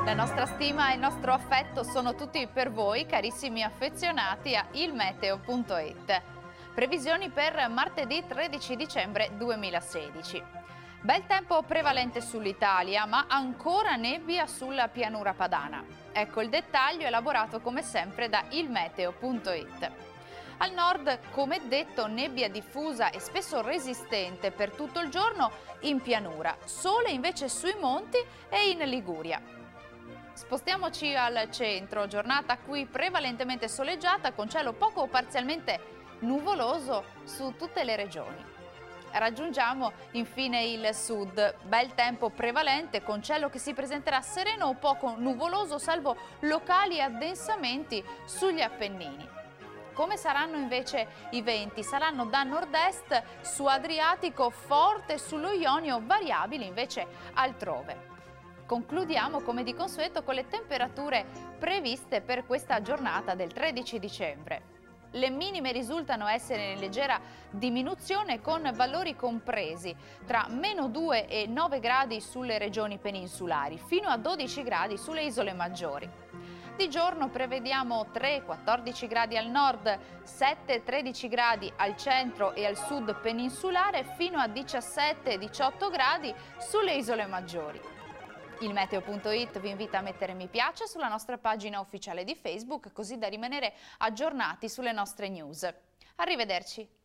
La nostra stima e il nostro affetto sono tutti per voi, carissimi affezionati a ilmeteo.it. Previsioni per martedì 13 dicembre 2016. Bel tempo prevalente sull'Italia, ma ancora nebbia sulla pianura padana. Ecco il dettaglio elaborato come sempre da ilmeteo.it. Al nord, come detto, nebbia diffusa e spesso resistente per tutto il giorno in pianura, sole invece sui monti e in Liguria. Spostiamoci al centro, giornata qui prevalentemente soleggiata con cielo poco o parzialmente nuvoloso su tutte le regioni. Raggiungiamo infine il sud, bel tempo prevalente con cielo che si presenterà sereno o poco nuvoloso salvo locali addensamenti sugli Appennini. Come saranno invece i venti? Saranno da nord-est su Adriatico forte, sullo Ionio variabili invece altrove. Concludiamo come di consueto con le temperature previste per questa giornata del 13 dicembre. Le minime risultano essere in leggera diminuzione con valori compresi tra -2 e 9 gradi sulle regioni peninsulari, fino a 12 gradi sulle isole maggiori. Di giorno prevediamo 3-14 gradi al nord, 7-13 gradi al centro e al sud peninsulare, fino a 17-18 gradi sulle isole maggiori. Il meteo.it vi invita a mettere mi piace sulla nostra pagina ufficiale di Facebook, così da rimanere aggiornati sulle nostre news. Arrivederci!